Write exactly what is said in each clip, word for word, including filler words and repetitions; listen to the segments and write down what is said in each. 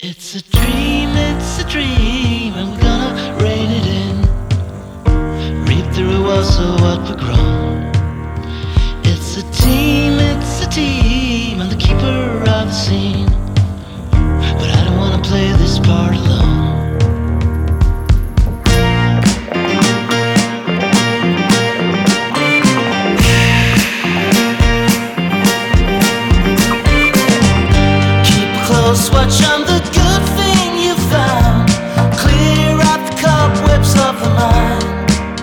It's a dream, it's a dream, and we're gonna rein it in. Reap the rewards of what we've grown. It's a team, it's a team, I'm the keeper of the scene. But I don't wanna play this part alone. Keep close watch on the good thing you found. Clear out the cobwebs of the mind.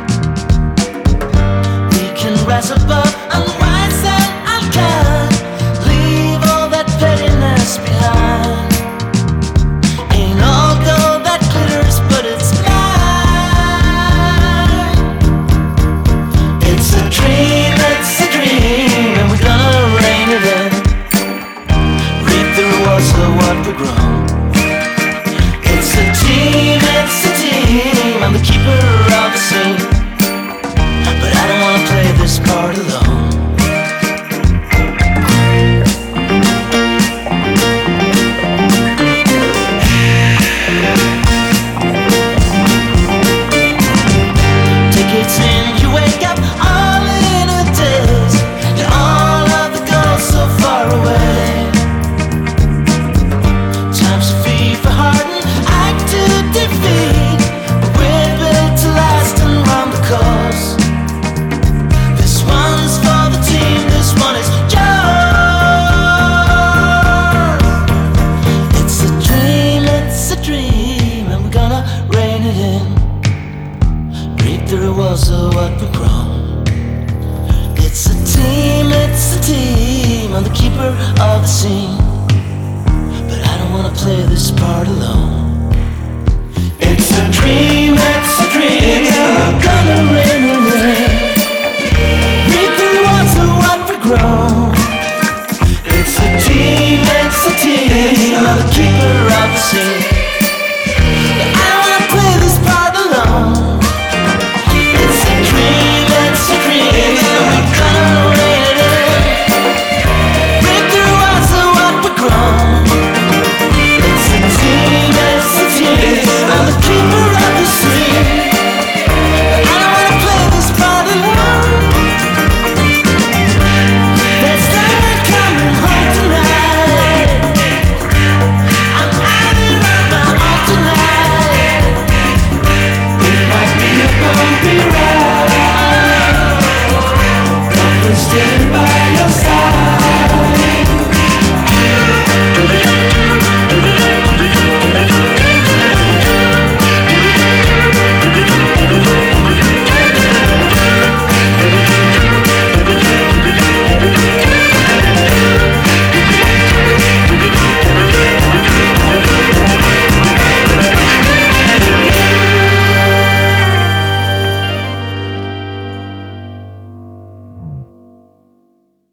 We can rise above unwise and unkind. Leave all that pettiness behind. Ain't all gold that glitters, but it's mine. It's a dream, it's a dream, and we're gonna rein it in. Reap the rewards of what we've grown. It's a team, it's a team, I'm the keeper of the scene. But I don't wanna play this part alone. Decades in, you wake up all in a daze. You're all of the goals so far away. Time's a fee for hardened, act to defeat. But we're built to last and run the course. This one's for the team, this one is yours. It's a dream, it's a dream, and we're gonna rein it in. Reap the rewards of what we've grown. It's a team, it's a team, I'm the keeper of the scene. But I don't wanna play this part alone. It's a dream, it's a dream, it's a